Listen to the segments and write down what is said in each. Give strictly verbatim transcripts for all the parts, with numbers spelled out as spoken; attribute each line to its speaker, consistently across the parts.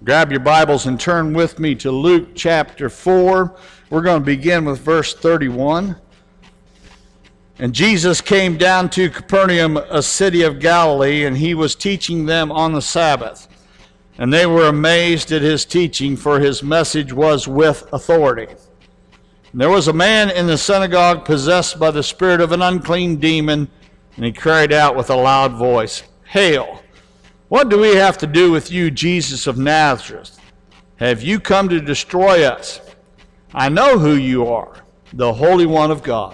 Speaker 1: Grab your Bibles and turn with me to Luke chapter four. We're going to begin with verse thirty-one. And Jesus came down to Capernaum, a city of Galilee, and he was teaching them on the Sabbath. And they were amazed at his teaching, for his message was with authority. And there was a man in the synagogue possessed by the spirit of an unclean demon, and he cried out with a loud voice, "Hail! What do we have to do with you, Jesus of Nazareth? Have you come to destroy us? I know who you are, the Holy One of God."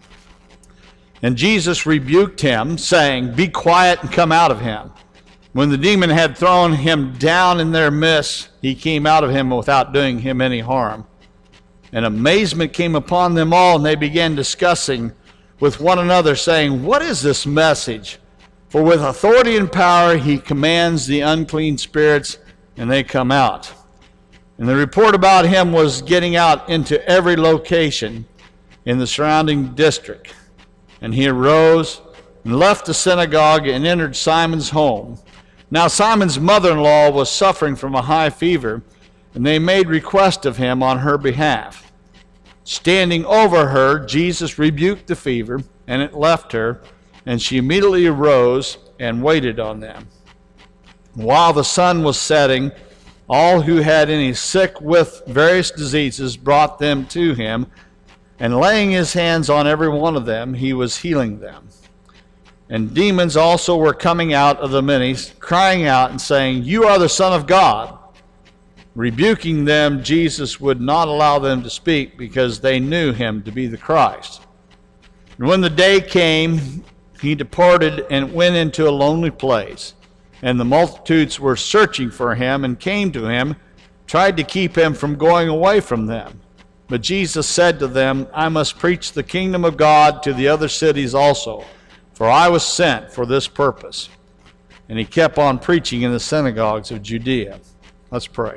Speaker 1: And Jesus rebuked him, saying, "Be quiet and come out of him." When the demon had thrown him down in their midst, he came out of him without doing him any harm. And amazement came upon them all, and they began discussing with one another, saying, "What is this message? For with authority and power he commands the unclean spirits, and they come out." And the report about him was getting out into every location in the surrounding district. And he arose and left the synagogue and entered Simon's home. Now Simon's mother-in-law was suffering from a high fever, and they made request of him on her behalf. Standing over her, Jesus rebuked the fever, and it left her, and she immediately arose and waited on them. While the sun was setting, all who had any sick with various diseases brought them to him, and laying his hands on every one of them, he was healing them. And demons also were coming out of the many, crying out and saying, "You are the Son of God." Rebuking them, Jesus would not allow them to speak, because they knew him to be the Christ. And when the day came, he departed and went into a lonely place. And the multitudes were searching for him and came to him, tried to keep him from going away from them. But Jesus said to them, "I must preach the kingdom of God to the other cities also, for I was sent for this purpose." And he kept on preaching in the synagogues of Judea. Let's pray.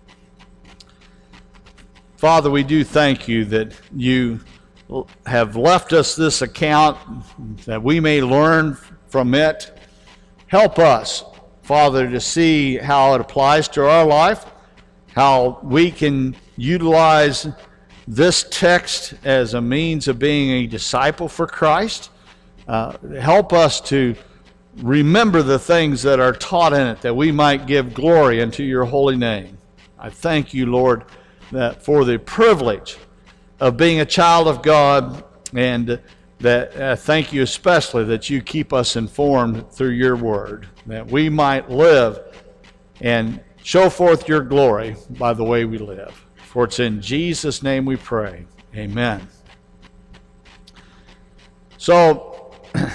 Speaker 1: Father, we do thank you that you have left us this account that we may learn from it. Help us, Father, to see how it applies to our life, how we can utilize this text as a means of being a disciple for Christ. Uh, help us to remember the things that are taught in it, that we might give glory unto your holy name. I thank you, Lord, that for the privilege of being a child of God, and that uh, thank you especially that you keep us informed through your word, that we might live and show forth your glory by the way we live. For it's in Jesus' name we pray. Amen. So,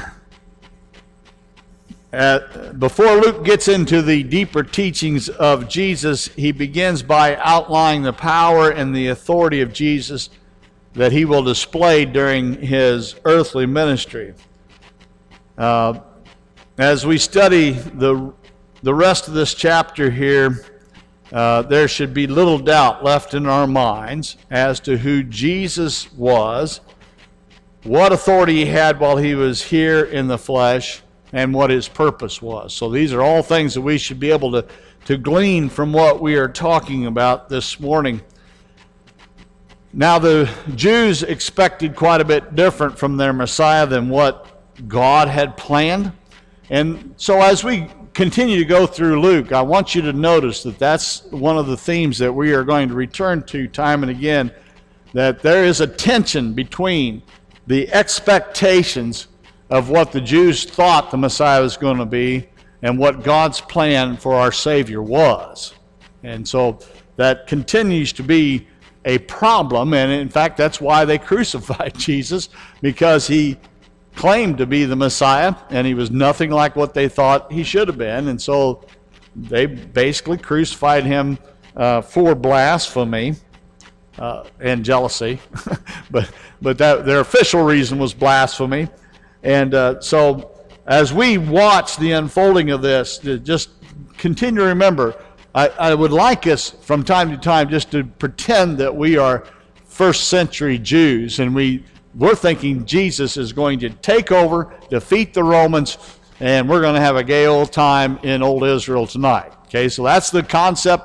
Speaker 1: uh, before Luke gets into the deeper teachings of Jesus, he begins by outlining the power and the authority of Jesus that he will display during his earthly ministry. Uh, as we study the, the rest of this chapter here, uh, there should be little doubt left in our minds as to who Jesus was, what authority he had while he was here in the flesh, and what his purpose was. So these are all things that we should be able to, to glean from what we are talking about this morning. Now, the Jews expected quite a bit different from their Messiah than what God had planned. And so as we continue to go through Luke, I want you to notice that that's one of the themes that we are going to return to time and again, that there is a tension between the expectations of what the Jews thought the Messiah was going to be and what God's plan for our Savior was. And so that continues to be a problem, and in fact that's why they crucified Jesus, because he claimed to be the Messiah and he was nothing like what they thought he should have been. And so they basically crucified him uh, for blasphemy uh, and jealousy but but that their official reason was blasphemy. And uh, so as we watch the unfolding of this, to just continue to remember, I, I would like us from time to time just to pretend that we are first century Jews, and we, we're thinking Jesus is going to take over, defeat the Romans, and we're going to have a gay old time in old Israel tonight. Okay, so that's the concept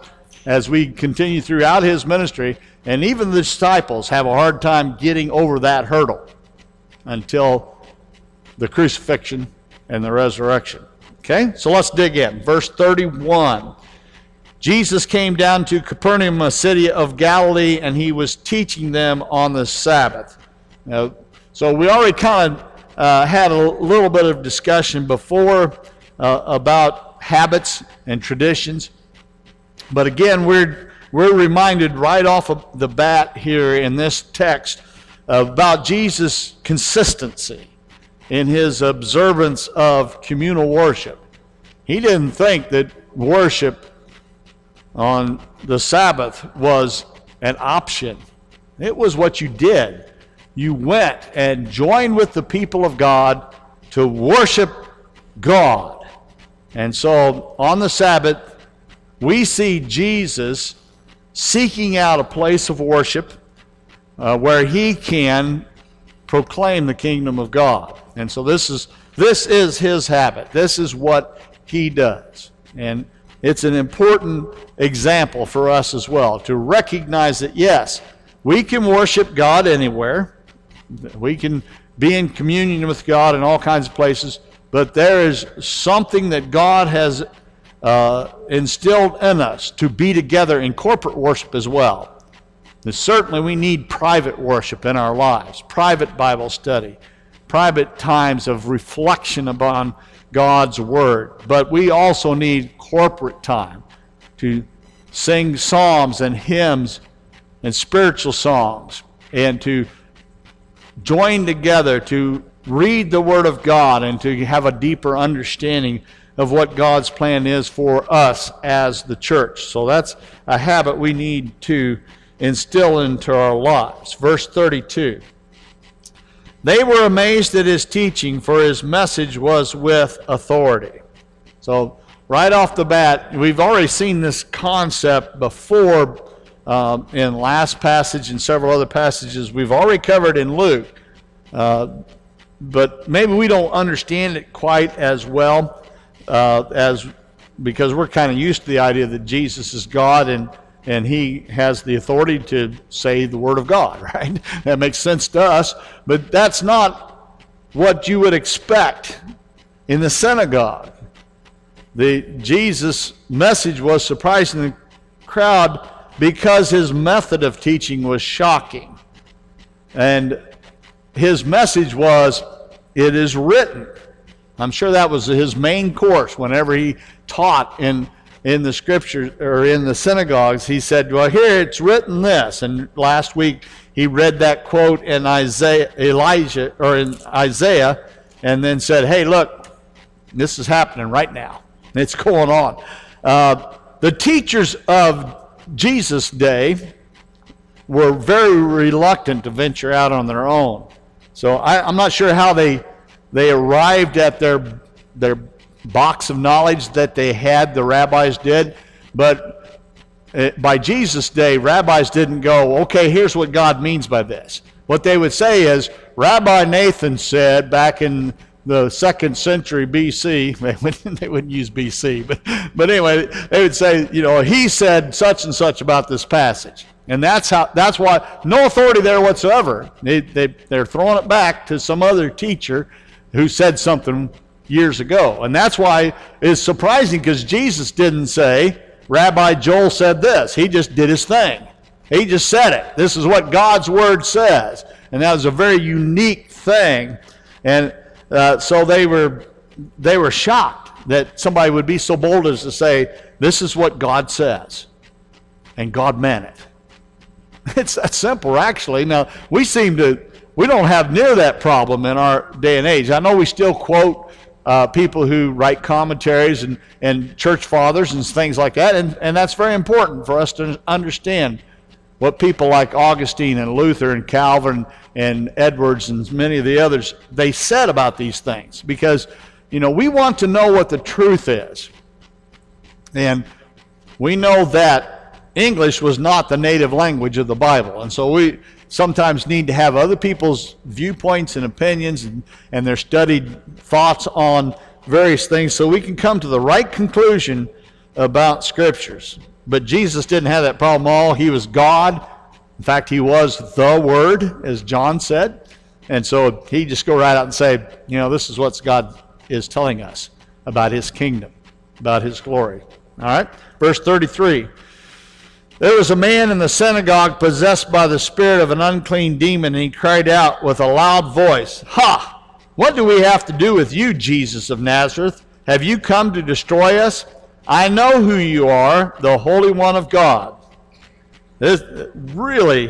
Speaker 1: as we continue throughout his ministry, and even the disciples have a hard time getting over that hurdle until the crucifixion and the resurrection. Okay, so let's dig in. Verse thirty-one. Jesus came down to Capernaum, a city of Galilee, and he was teaching them on the Sabbath. Now, so we already kind of uh, had a little bit of discussion before uh, about habits and traditions. But again, we're we're reminded right off of the bat here in this text about Jesus' consistency in his observance of communal worship. He didn't think that worship on the Sabbath was an option. It was what you did. You went and joined with the people of God to worship God. And so on the Sabbath, we see Jesus seeking out a place of worship uh, where he can proclaim the kingdom of God. And so this is this is his habit. This is what he does. And it's an important example for us as well, to recognize that, yes, we can worship God anywhere. We can be in communion with God in all kinds of places, but there is something that God has uh, instilled in us to be together in corporate worship as well. And certainly we need private worship in our lives, private Bible study, private times of reflection upon God's Word. But we also need corporate time to sing psalms and hymns and spiritual songs, and to join together to read the Word of God and to have a deeper understanding of what God's plan is for us as the church. So that's a habit we need to instill into our lives. Verse thirty-two. They were amazed at his teaching, for his message was with authority. So right off the bat, we've already seen this concept before um, in last passage and several other passages we've already covered in Luke. Uh, but maybe we don't understand it quite as well uh, as because we're kind of used to the idea that Jesus is God and and he has the authority to say the Word of God, right? That makes sense to us, but that's not what you would expect in the synagogue. The Jesus' message was surprising the crowd because his method of teaching was shocking. And his message was, it is written. I'm sure that was his main course whenever he taught in in the scriptures or in the synagogues. He said, well, here it's written this. And last week he read that quote in Isaiah, Elijah, or in Isaiah, and then said, hey, look, this is happening right now. It's going on. Uh, the teachers of Jesus' day were very reluctant to venture out on their own. So I, I'm not sure how they they arrived at their their box of knowledge that they had, the rabbis did, but by Jesus' day, rabbis didn't go, okay, here's what God means by this. What they would say is, Rabbi Nathan said back in the second century B C, they wouldn't, they wouldn't use B C, but, but anyway, they would say, you know, he said such and such about this passage. And that's how. That's why, no authority there whatsoever. They, they, they're throwing it back to some other teacher who said something years ago. And that's why it's surprising, because Jesus didn't say, Rabbi Joel said this. He just did his thing. He just said it. This is what God's Word says. And that was a very unique thing. And uh, so they were they were shocked that somebody would be so bold as to say, this is what God says. And God meant it. It's that simple, actually. Now, we seem to, we don't have near that problem in our day and age. I know we still quote uh, people who write commentaries and, and church fathers and things like that, and, and that's very important for us to understand what people like Augustine and Luther and Calvin and Edwards and many of the others, they said about these things. Because, you know, we want to know what the truth is. And we know that English was not the native language of the Bible. And so we sometimes need to have other people's viewpoints and opinions and, and their studied thoughts on various things so we can come to the right conclusion about Scriptures. But Jesus didn't have that problem at all. He was God. In fact, he was the Word, as John said. And so he just go right out and say, you know, this is what God is telling us about his kingdom, about his glory. All right? Verse thirty-three. There was a man in the synagogue possessed by the spirit of an unclean demon, and he cried out with a loud voice, "Ha! What do we have to do with you, Jesus of Nazareth? Have you come to destroy us? I know who you are, the Holy One of God." There's really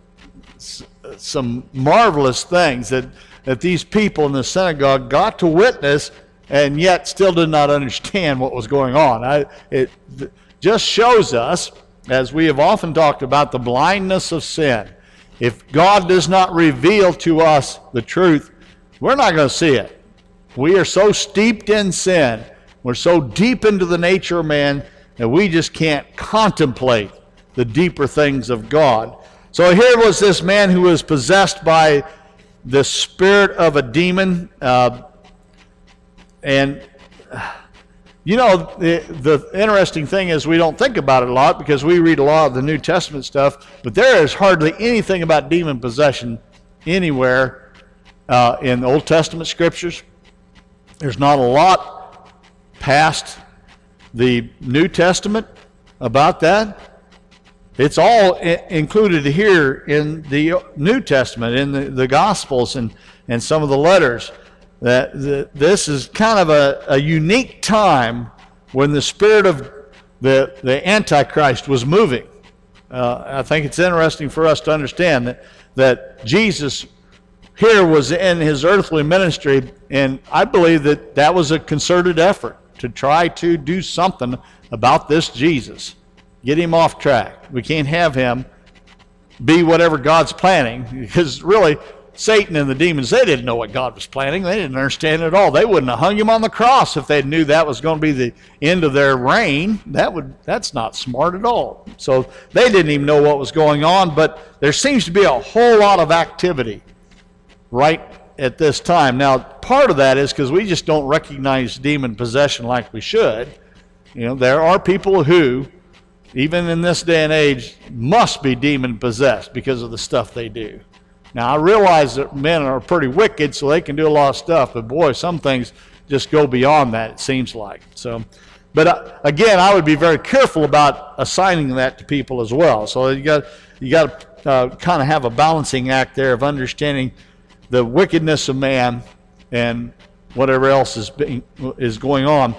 Speaker 1: some marvelous things that, that these people in the synagogue got to witness and yet still did not understand what was going on. I, it just shows us, as we have often talked about, the blindness of sin. If God does not reveal to us the truth, we're not going to see it. We are so steeped in sin, we're so deep into the nature of man, that we just can't contemplate the deeper things of God. So here was this man who was possessed by the spirit of a demon, uh, and you know, the, the interesting thing is we don't think about it a lot because we read a lot of the New Testament stuff, but there is hardly anything about demon possession anywhere uh, in the Old Testament scriptures. There's not a lot past the New Testament about that. It's all I- included here in the New Testament, in the, the Gospels and, and some of the letters. That the, this is kind of a, a unique time when the spirit of the, the Antichrist was moving. Uh, I think it's interesting for us to understand that, that Jesus here was in his earthly ministry, and I believe that that was a concerted effort to try to do something about this Jesus. Get him off track. We can't have him be whatever God's planning, because really, Satan and the demons, they didn't know what God was planning. They didn't understand it at all. They wouldn't have hung him on the cross if they knew that was going to be the end of their reign. That would, that's not smart at all. So they didn't even know what was going on, but there seems to be a whole lot of activity right at this time. Now, part of that is because we just don't recognize demon possession like we should. You know, there are people who, even in this day and age, must be demon possessed because of the stuff they do. Now, I realize that men are pretty wicked, so they can do a lot of stuff, but boy, some things just go beyond that, it seems like. So, but uh, again, I would be very careful about assigning that to people as well. So you got you got to uh, kind of have a balancing act there of understanding the wickedness of man and whatever else is being, is going on.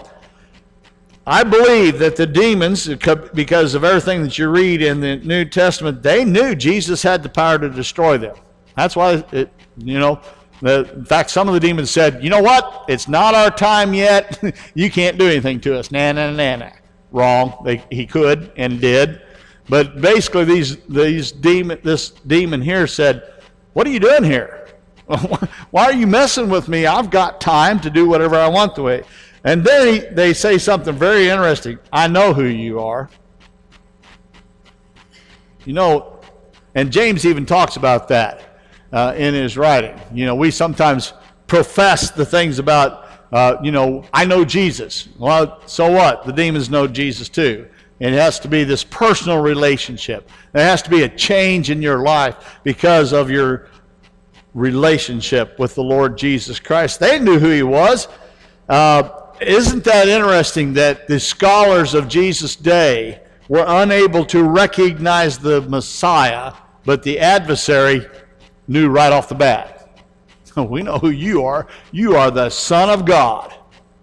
Speaker 1: I believe that the demons, because of everything that you read in the New Testament, they knew Jesus had the power to destroy them. That's why, it, you know, the, in fact, some of the demons said, you know what, it's not our time yet. You can't do anything to us. Nah, nah, nah, nah. Wrong. They, he could and did. But basically, these these demon, this demon here said, what are you doing here? Why are you messing with me? I've got time to do whatever I want the way. And then he, they say something very interesting. I know who you are. You know, and James even talks about that. Uh, in his writing. You know, we sometimes profess the things about, uh, you know, I know Jesus. Well, so what? The demons know Jesus too. And it has to be this personal relationship. There has to be a change in your life because of your relationship with the Lord Jesus Christ. They knew who he was. Uh, isn't that interesting that the scholars of Jesus' day were unable to recognize the Messiah, but the adversary knew right off the bat. We know who you are. You are the Son of God.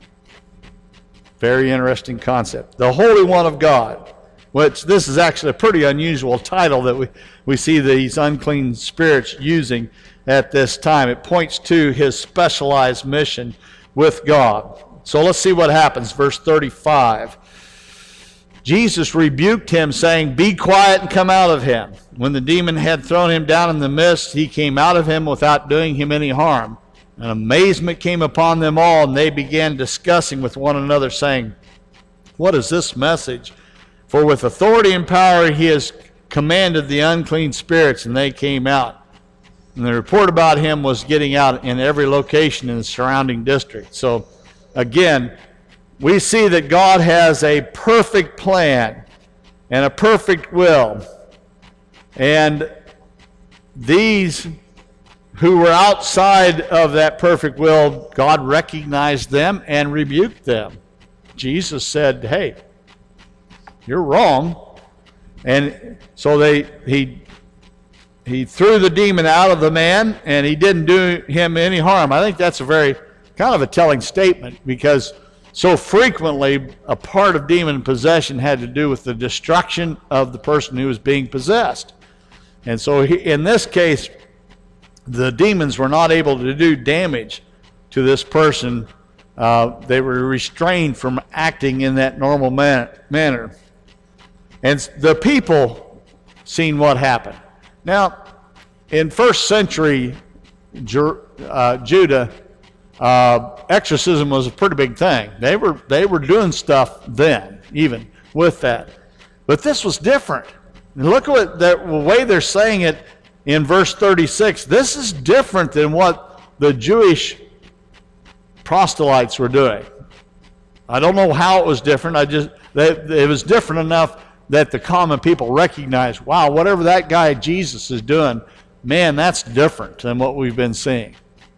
Speaker 1: Very interesting concept. The Holy One of God. Which this is actually a pretty unusual title that we, we see these unclean spirits using at this time. It points to his specialized mission with God. So let's see what happens. Verse thirty-five. Jesus rebuked him, saying, be quiet and come out of him. When the demon had thrown him down in the midst, he came out of him without doing him any harm. And amazement came upon them all, and they began discussing with one another, saying, what is this message? For with authority and power he has commanded the unclean spirits, and they came out. And the report about him was getting out in every location in the surrounding district. So, again, we see that God has a perfect plan and a perfect will. And these who were outside of that perfect will, God recognized them and rebuked them. Jesus said, hey, you're wrong. And so they he he threw the demon out of the man, and he didn't do him any harm. I think that's a very kind of a telling statement, because so frequently a part of demon possession had to do with the destruction of the person who was being possessed. And so he, in this case, the demons were not able to do damage to this person. Uh, they were restrained from acting in that normal man- manner. And the people seen what happened. Now, in first century Ju- uh, Judah, uh, exorcism was a pretty big thing. They were they were doing stuff then, even with that. But this was different. And look at what the way they're saying it in verse thirty-six. This is different than what the Jewish proselytes were doing. I don't know how it was different. I just they, it was different enough that the common people recognized, wow, whatever that guy Jesus is doing, man, that's different than what we've been seeing.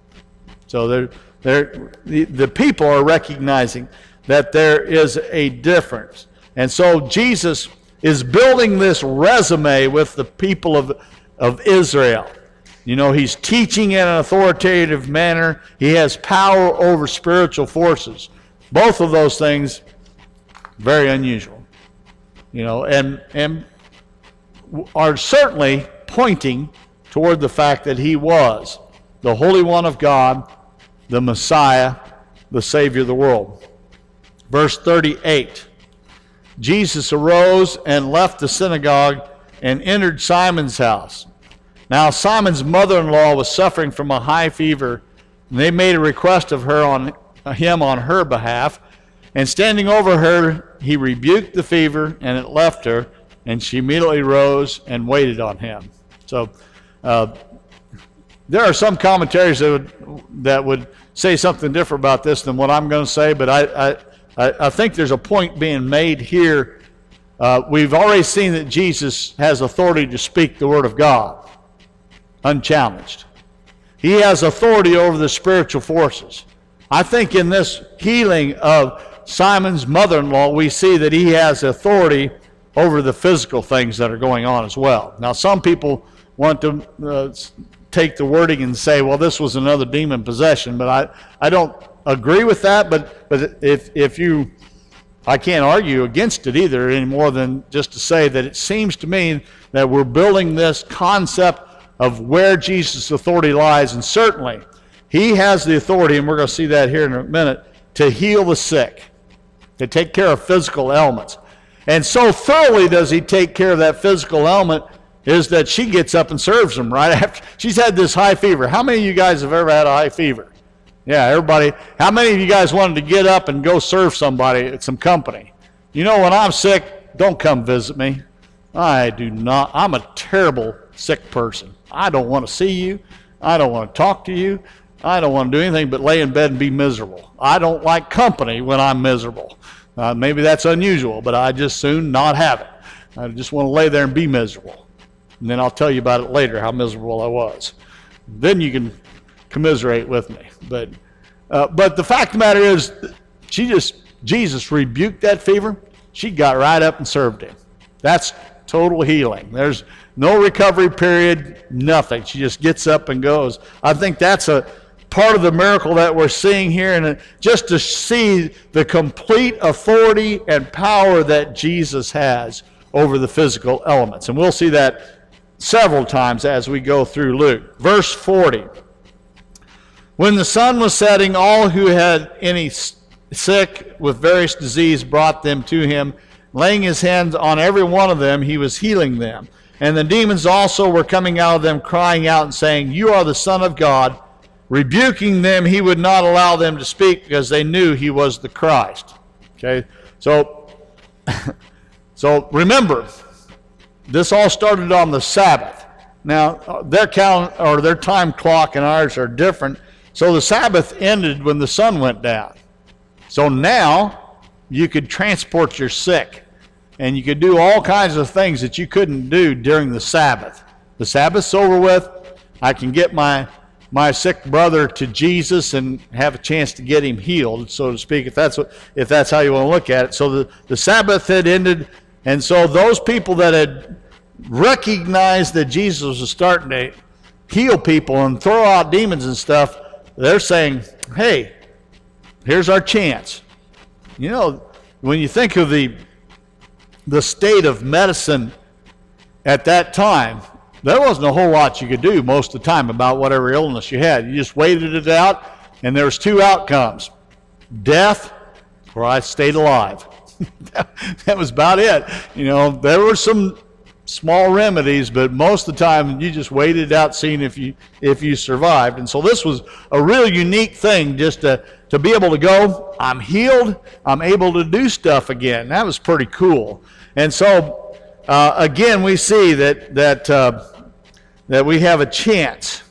Speaker 1: So they're, they're, the, the people are recognizing that there is a difference. And so Jesus is building this resume with the people of, of Israel. You know, he's teaching in an authoritative manner. He has power over spiritual forces. Both of those things, very unusual. You know, and and are certainly pointing toward the fact that he was the Holy One of God, the Messiah, the Savior of the world. Verse thirty-eight, Jesus arose and left the synagogue and entered Simon's house. Now Simon's mother-in-law was suffering from a high fever, and they made a request of her on him on her behalf. And standing over her, he rebuked the fever, and it left her, and she immediately rose and waited on him. So uh, there are some commentaries that would, that would say something different about this than what I'm going to say, but I, I, I think there's a point being made here. Uh, we've already seen that Jesus has authority to speak the word of God, unchallenged. He has authority over the spiritual forces. I think in this healing of Simon's mother-in-law, we see that he has authority over the physical things that are going on as well. Now, some people want to uh, take the wording and say, well, this was another demon possession, but I, I don't agree with that. But, but if, if you, I can't argue against it either any more than just to say that it seems to me that we're building this concept of where Jesus' authority lies, and certainly he has the authority, and we're going to see that here in a minute, to heal the sick, to take care of physical ailments. And so thoroughly does he take care of that physical ailment is that she gets up and serves them right after. She's had this high fever. How many of you guys have ever had a high fever? Yeah, everybody. How many of you guys wanted to get up and go serve somebody at some company? You know, when I'm sick, don't come visit me. I do not. I'm a terrible sick person. I don't want to see you. I don't want to talk to you. I don't want to do anything but lay in bed and be miserable. I don't like company when I'm miserable. Uh, maybe that's unusual, but I just soon not have it. I just want to lay there and be miserable. And then I'll tell you about it later, how miserable I was. Then you can commiserate with me. But uh, but the fact of the matter is, she just Jesus rebuked that fever. She got right up and served him. That's total healing. There's no recovery period, nothing. She just gets up and goes. I think that's a part of the miracle that we're seeing here, and just to see the complete authority and power that Jesus has over the physical elements. And we'll see that several times as we go through Luke. Verse forty. When the sun was setting, all who had any sick with various disease brought them to him. Laying his hands on every one of them, he was healing them. And the demons also were coming out of them, crying out and saying, "You are the Son of God." Rebuking them, he would not allow them to speak because they knew he was the Christ. Okay, so so remember, this all started on the Sabbath. Now their count or their time clock and ours are different. So the Sabbath ended when the sun went down. So now you could transport your sick. and you could do all kinds of things that you couldn't do during the Sabbath. The Sabbath's over with. I can get my my sick brother to Jesus and have a chance to get him healed, so to speak, if that's what, if that's how you want to look at it. So the, the Sabbath had ended, and so those people that had recognized that Jesus was starting to heal people and throw out demons and stuff, they're saying, hey, here's our chance. You know, when you think of the the state of medicine at that time, there wasn't a whole lot you could do most of the time about whatever illness you had. You just waited it out, and there was two outcomes: death, or I stayed alive. That was about it. You know, there were some small remedies, but most of the time you just waited it out, seeing if you if you survived. And so this was a real unique thing, just to to be able to go, I'm healed, I'm able to do stuff again. That was pretty cool. And so uh, again, we see that that uh, that we have a chance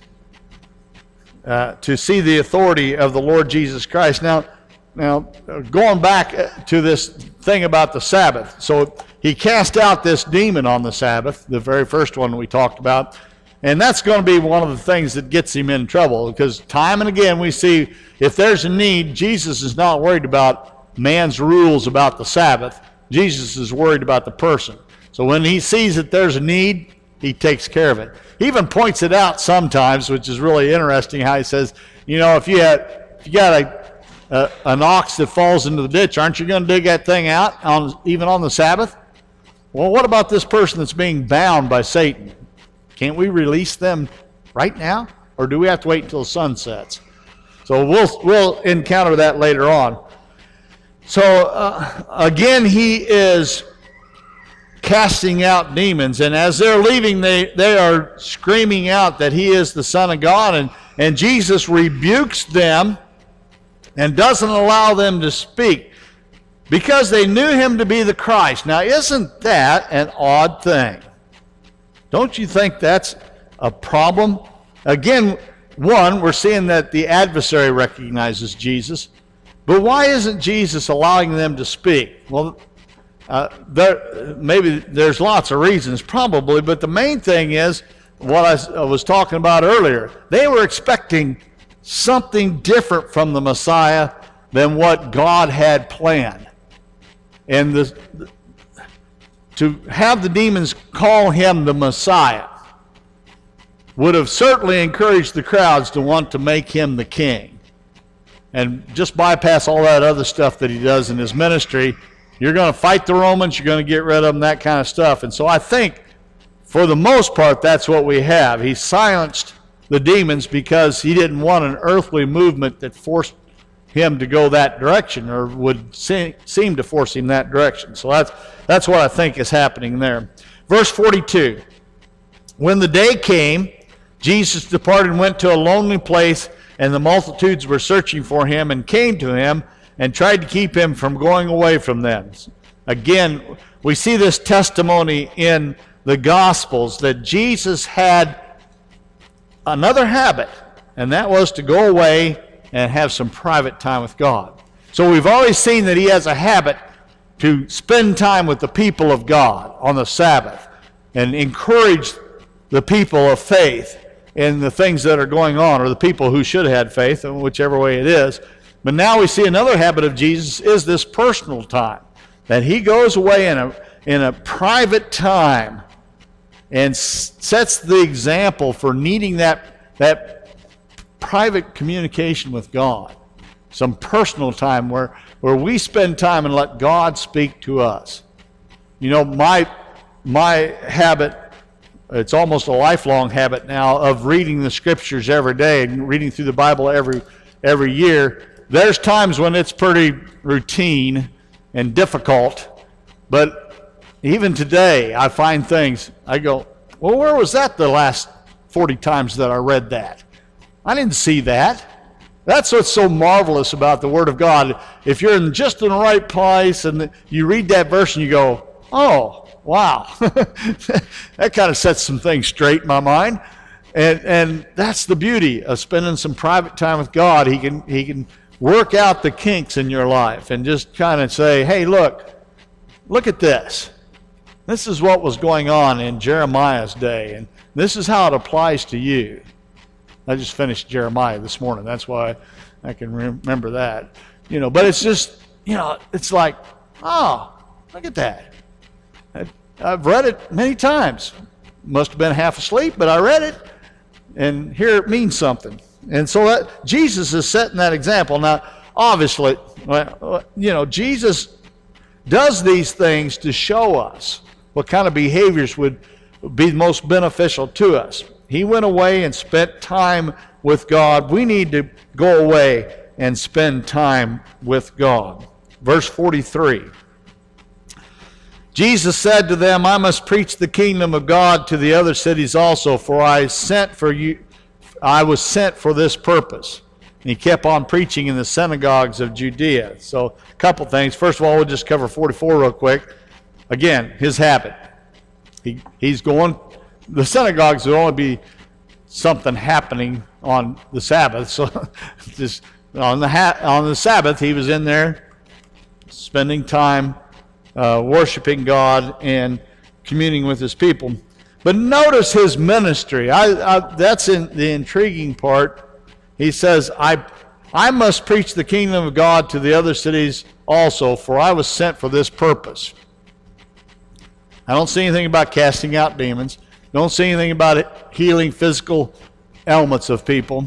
Speaker 1: uh, to see the authority of the Lord Jesus Christ. Now, now going back to this thing about the Sabbath, so he cast out this demon on the Sabbath, the very first one we talked about, and that's going to be one of the things that gets him in trouble, because time and again we see if there's a need, Jesus is not worried about man's rules about the Sabbath. Jesus is worried about the person. So when he sees that there's a need, he takes care of it. He even points it out sometimes, which is really interesting, how he says, you know, if you had, if you got a, a an ox that falls into the ditch, aren't you going to dig that thing out on even on the Sabbath? Well, what about this person that's being bound by Satan? Can't we release them right now, or do we have to wait until the sun sets? So we'll we'll encounter that later on. So uh, again, he is casting out demons, and as they're leaving, they they are screaming out that he is the Son of God, and and Jesus rebukes them and doesn't allow them to speak, because they knew him to be the Christ. Now, isn't that an odd thing? Don't you think that's a problem? Again, one, we're seeing that the adversary recognizes Jesus, but why isn't Jesus allowing them to speak? Well, uh, there, maybe there's lots of reasons, probably, but the main thing is what I, I was talking about earlier. They were expecting something different from the Messiah than what God had planned. And the, to have the demons call him the Messiah would have certainly encouraged the crowds to want to make him the king. And just bypass all that other stuff that he does in his ministry. You're going to fight the Romans, you're going to get rid of them, that kind of stuff. And so I think, for the most part, that's what we have. He silenced the demons because he didn't want an earthly movement that forced him to go that direction, or would se- seem to force him that direction. So that's that's what I think is happening there. Verse forty-two, when the day came, Jesus departed and went to a lonely place, and the multitudes were searching for him and came to him and tried to keep him from going away from them. Again, we see this testimony in the Gospels that Jesus had another habit, and that was to go away and have some private time with God. So we've always seen that he has a habit to spend time with the people of God on the Sabbath and encourage the people of faith in the things that are going on, or the people who should have had faith, whichever way it is. But now we see another habit of Jesus is this personal time, that he goes away in a, in a private time and s- sets the example for needing that, that private communication with God, some personal time where, where we spend time and let God speak to us. You know, my my habit, it's almost a lifelong habit now, of reading the scriptures every day and reading through the Bible every every year. There's times when it's pretty routine and difficult, but even today I find things, I go, well, where was that the last forty times that I read that? I didn't see that. That's what's so marvelous about the Word of God. If you're in just in the right place and you read that verse and you go, oh, wow. That kind of sets some things straight in my mind. And and that's the beauty of spending some private time with God. He can he can work out the kinks in your life and just kind of say, hey, look, look at this. This is what was going on in Jeremiah's day, and this is how it applies to you. I just finished Jeremiah this morning. That's why I can remember that. You know, but it's just, you know, it's like, oh, look at that. I've read it many times. Must have been half asleep, but I read it, and here it means something. And so that, Jesus is setting that example. Now, obviously, you know, Jesus does these things to show us what kind of behaviors would be most beneficial to us. He went away and spent time with God. We need to go away and spend time with God. Verse forty-three. Jesus said to them, I must preach the kingdom of God to the other cities also, for I sent for you, I was sent for this purpose. And he kept on preaching in the synagogues of Judea. So a couple things. First of all, we'll just cover forty-four real quick. Again, his habit. He, he's going, the synagogues would only be something happening on the Sabbath. So just on the, ha- on the Sabbath, he was in there spending time uh, worshiping God and communing with his people. But notice his ministry. I, I, that's in the intriguing part. He says, I, I must preach the kingdom of God to the other cities also, for I was sent for this purpose. I don't see anything about casting out demons. Don't see anything about it healing physical ailments of people.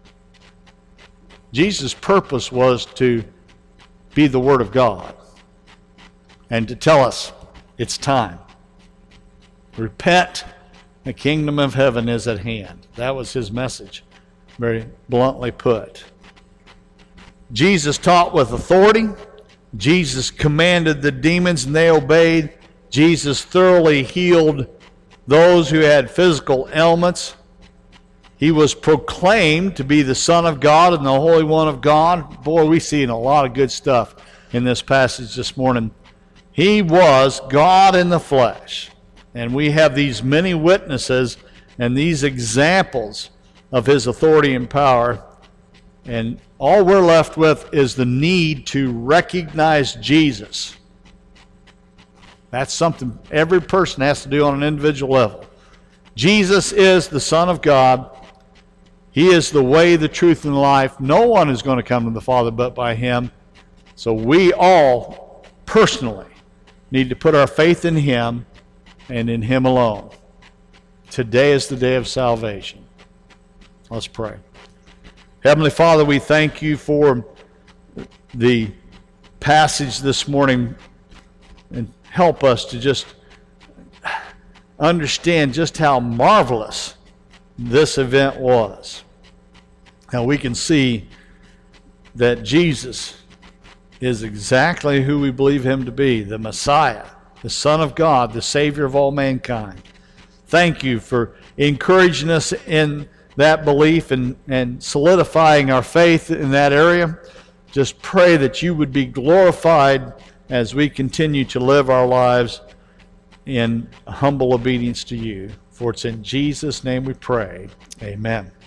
Speaker 1: Jesus' purpose was to be the Word of God and to tell us it's time. Repent, the kingdom of heaven is at hand. That was his message, very bluntly put. Jesus taught with authority. Jesus commanded the demons and they obeyed. Jesus thoroughly healed those who had physical ailments. He was proclaimed to be the Son of God and the Holy One of God. Boy, we see a lot of good stuff in this passage this morning. He was God in the flesh. And we have these many witnesses and these examples of his authority and power. And all we're left with is the need to recognize Jesus. That's something every person has to do on an individual level. Jesus is the Son of God. He is the way, the truth, and the life. No one is going to come to the Father but by him. So we all personally need to put our faith in him and in him alone. Today is the day of salvation. Let's pray. Heavenly Father, we thank you for the passage this morning, and help us to just understand just how marvelous this event was. Now we can see that Jesus is exactly who we believe him to be, the Messiah, the Son of God, the Savior of all mankind. Thank you for encouraging us in that belief and, and solidifying our faith in that area. Just pray that you would be glorified as we continue to live our lives in humble obedience to you. For it's in Jesus' name we pray. Amen.